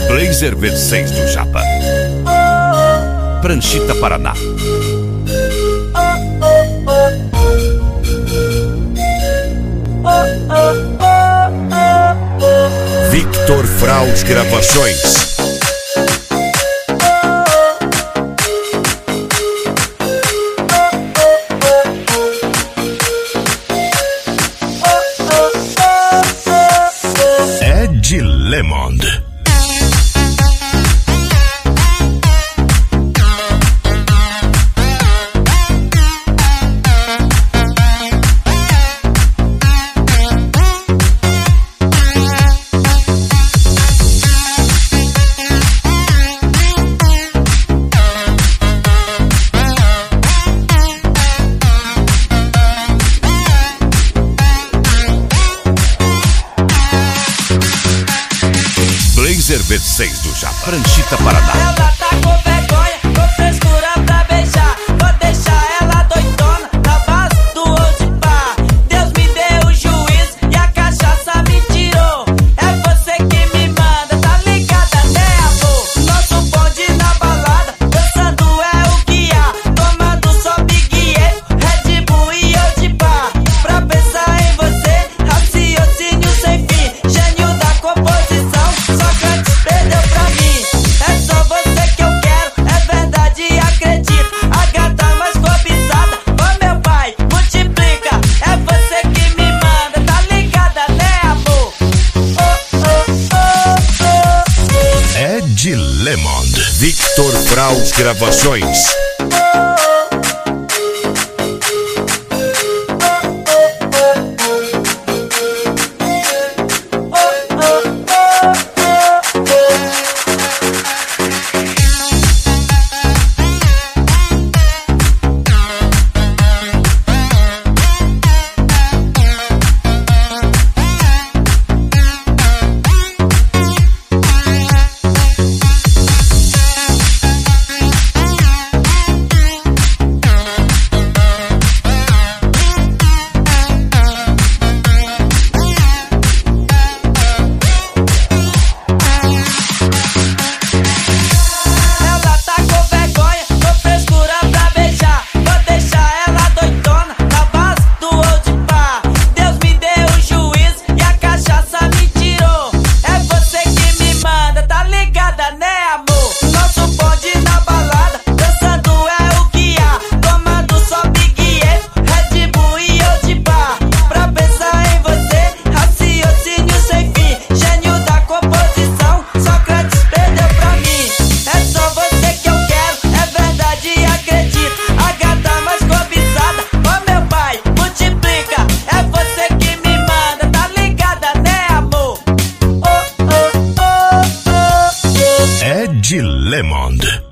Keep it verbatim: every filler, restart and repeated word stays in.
Blazer V seis do Japa. Pranchita Paraná. Victor Fraus Gravações. Ed Lemond. Blazer V seis do Japa. Pranchita Paraná. Ela tá com vergonha, com frescura pra beijar. Vou deixar ela doidona na base do old bar. Deus me deu o juízo e a cachaça me tirou. É você que me manda, tá ligada, né, amor? Nosso bonde na balada, dançando é o que há. Tomando só Big Apple, Red Bull e old bar. Pra pensar em você, raciocínio sem fim. Gênio da composição, Sócrates perdeu pra mim. É só você que eu quero, é verdade, acredito. A gata mais cobiçada, ô meu pai, multiplica. É você que me manda, tá ligada, né, amor? Oh, oh, oh, oh, oh. Ed Lemond. Victor Fraus Gravações. Ela tá com vergonha, com frescura pra beijar. Vou deixar ela doidona na base do old bar. Deus me deu o juízo e a cachaça me tirou. É você que me manda, tá ligada, né, amor? Nosso bonde na balada, dançando é o que há. Tomando só Big Apple, Red Bull e old bar. Pra pensar em você, raciocínio sem fim. Gênio da composição, Sócrates perdeu pra mim. É só você que eu quero, é verdade, acredito. A gata mais cobiçada, ô meu pai, multiplica. É você que me manda, tá ligada, né, amor? Oh, oh, oh, oh, oh. Ed Lemond.